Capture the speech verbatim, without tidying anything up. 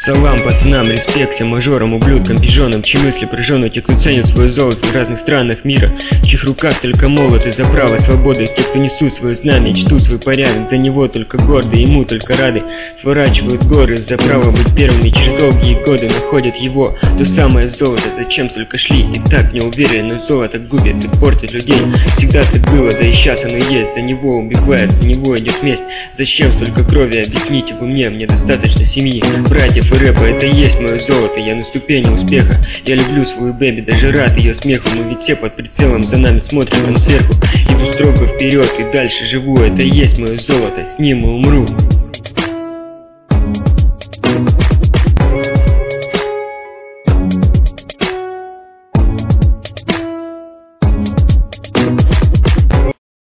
Салам пацанам, респект всем мажорам, ублюдкам, пижонам, чьи мысли прожжены, те, кто ценит свое золото в разных странах мира, в чьих руках только молоты за право свободы, те, кто несут свое знамя, чтут свой порядок, за него только горды, ему только рады, сворачивают горы за право быть первыми, через долгие годы находят его, то самое золото, зачем только шли, и так не уверен, но золото губит и портит людей, всегда так было, да и сейчас оно есть, за него убивает, за него идет месть, зачем столько крови, объясните вы мне, мне достаточно семьи, братьев и рэпа, это и есть мое золото, я на ступени успеха, я люблю свою бэби, даже рад ее смеху, мы ведь все под прицелом, за нами смотрят там сверху, иду строго вперед и дальше живу, это и есть мое золото, с ним и умру.